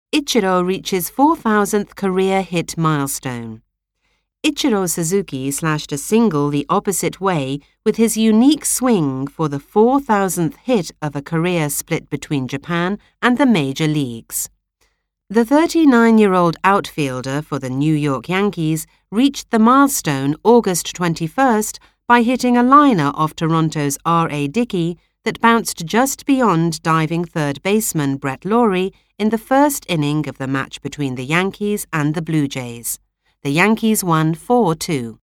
Ichiro reaches 4,000th career hit milestone. Ichiro Suzuki slashed a single the opposite way with his unique swing for the 4,000th hit of a career split between Japan and the major leagues. The 39-year-old outfielder for the New York Yankees reached the milestone August 21st by hitting a liner off Toronto's R.A. Dickey that bounced just beyond diving third baseman Brett Lawrie in the first inning of the match between the Yankees and the Blue Jays. The Yankees won 4-2.